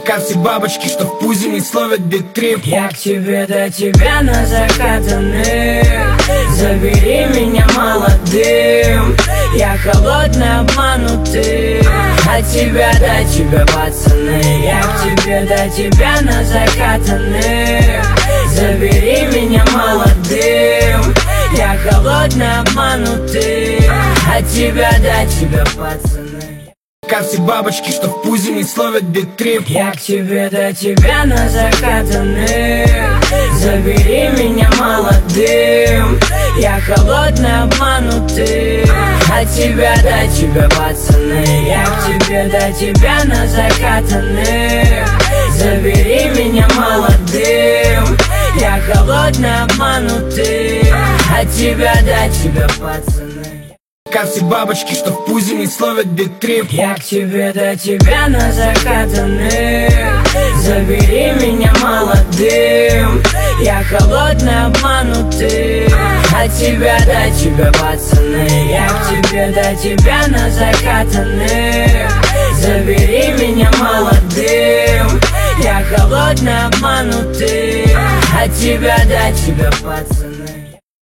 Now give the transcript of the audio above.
Как все бабочки, что в пузе не словят бит-трип. Я к тебе до тебя на закатанных. Забери меня молодым. Я холодный, обманутый. От тебя до тебя, пацаны. Я к тебе до тебя на закатанных. Забери меня молодым. Я холодный, обманутый. От тебя до тебя, пацаны. Как все бабочки, что в пузе не словят бит-трип. Я к тебе до тебя на закатанных. Забери меня молодым. Я холодный, обманутый. От тебя до тебя, пацаны. Я к тебе до тебя на закатанных. Забери меня молодым. Я холодный, обманутый. От тебя до тебя, пацаны. Как все бабочки, что в пузе не словят бит-трип. Я к тебе до тебя на закатанных. Забери меня молодым. Я холодный, обманутый. От тебя до тебя, пацаны. Я к тебе до тебя на закатанных. Забери меня молодым. Я холодный, обманутый. От тебя до тебя, пацаны.